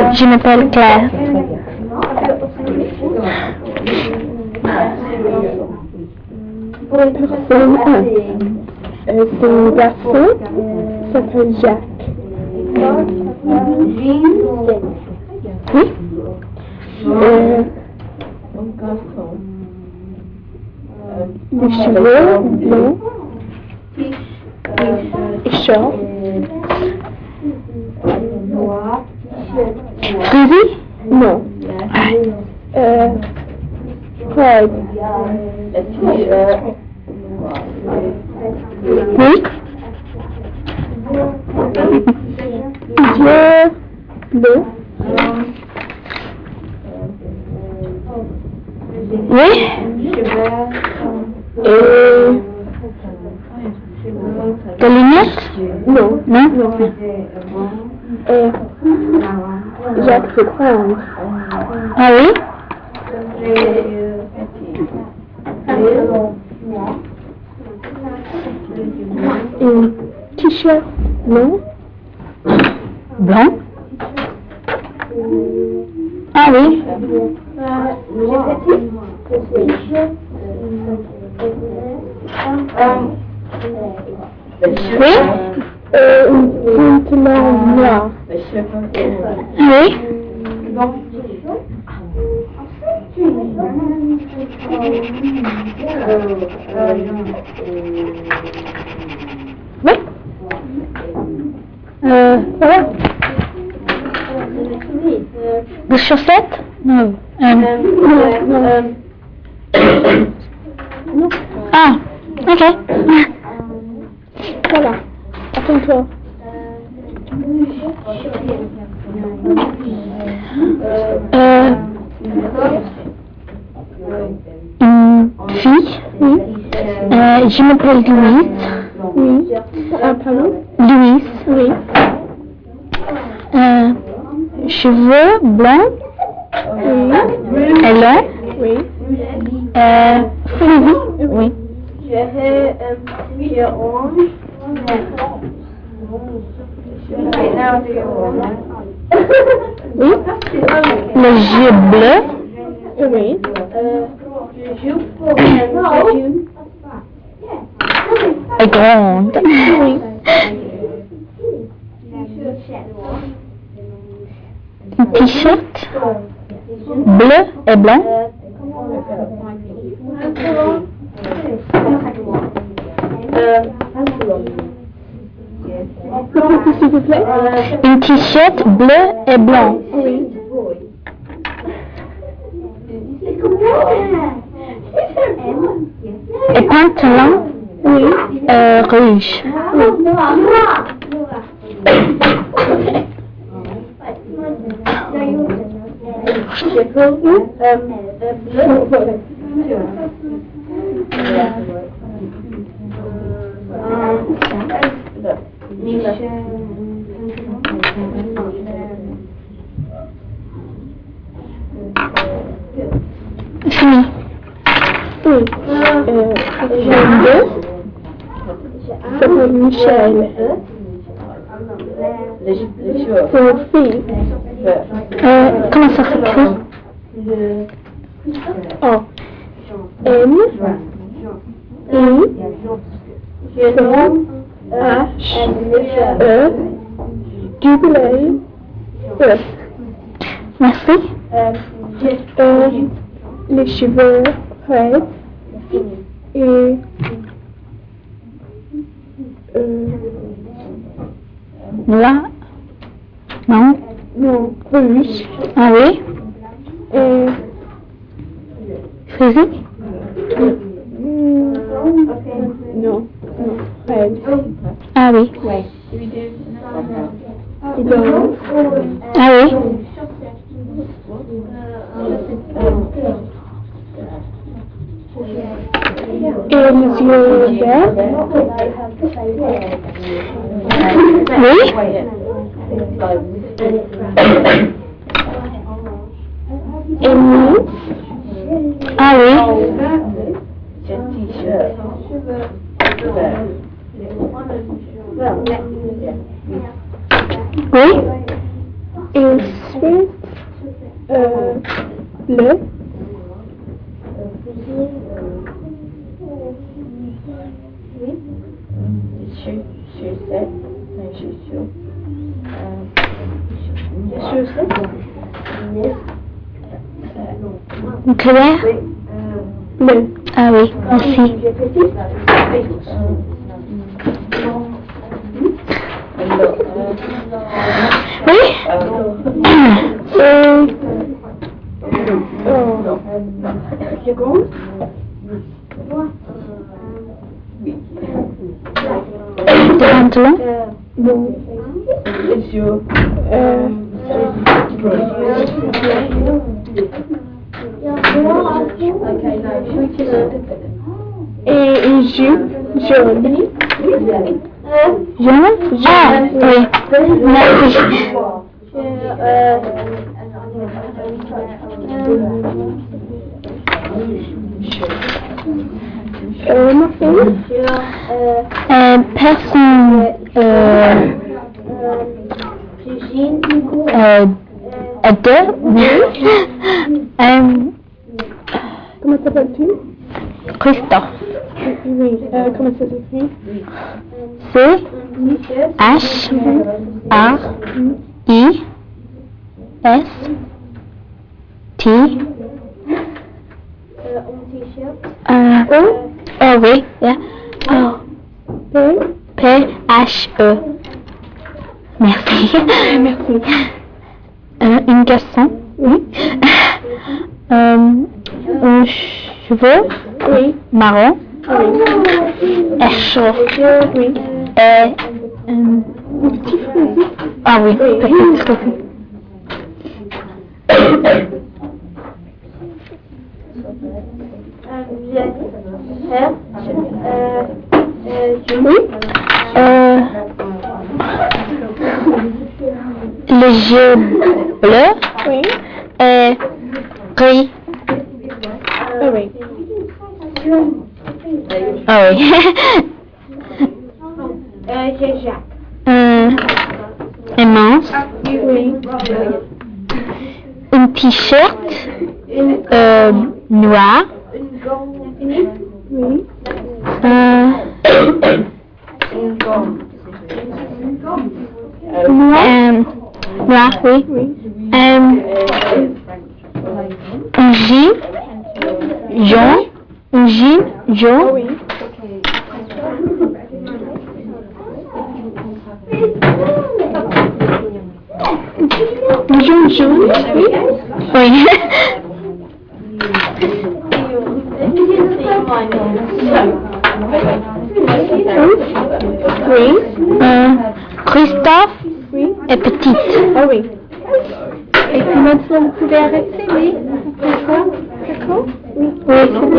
Je m'appelle Claire. Personne 1. C'est un garçon qui s'appelle Jacques. Oui. Les cheveux blonds et short. Frisé? Non. Fred. Oui. Yeux bleus. Oui. Et Des lunettes? non. Non? Et Jacques c'est orange. Ah oui? Et t-shirt blanc. Blanc? Ah oui? Oui? Une pantalon noir. Oui? Oui? Voilà. Des chaussettes? Non. Ah, ok. Voilà. Attends-toi. Une fille? Oui. Je m'appelle Louise. Oui. Pardon? Louise. Oui. Cheveux blancs Oui. et longs. Oui. Frisés. Oui. Oui. Les yeux bleus Oui. et grandes. Oui. Un t-shirt bleu et blanc. Répétez s'il vous plaît. Un t-shirt bleu et blanc. Oui. Et pantalon Oui. rouge. Fini. Oui. J'ai un deux. Il s'appelle Michel. C'est une fille. Comment ça s'écrit? O. M. I. C. H. E. W. E. Merci. Les cheveux raides et Là. Non. non, rouge Ah oui? et Frisé? non, raide. Ah oui. Et donc, Ah oui? et les yeux verts. Oui? Et nuit. Ah oui? Et T-shirt, bleu. Clair? Bleu. Ah oui, aussi. Oui? Des pantalons? Et une jupe jaune. Jaune? Ah, oui. Merci. Martin. Personne deux. Comment t'appelles-tu? Christophe. Oui. Comment ça s'écrit? C-H-R-I-S-T. Oh oui. Yeah. Oh. P-H-E. Merci. Merci. Une garçon. Oui. Un cheveu. Oui. Marron. Oui. Chaud. Oui. Et Petit fusil. ah oui. Peut-être. Oui. Les yeux bleus Oui. et gris. Ah oui. Ah oui. Immense. Oui. Un t-shirt noir. Oui. Noir, oui. Oui. Un jean jaune. Un jean jaune. Oui. Jaune jaune. Oui. Oui. Oui. Christophe Oui. est petite. Ah oui. Et maintenant vous pouvez arrêter, oui. D'accord. D'accord. Oui. Oui.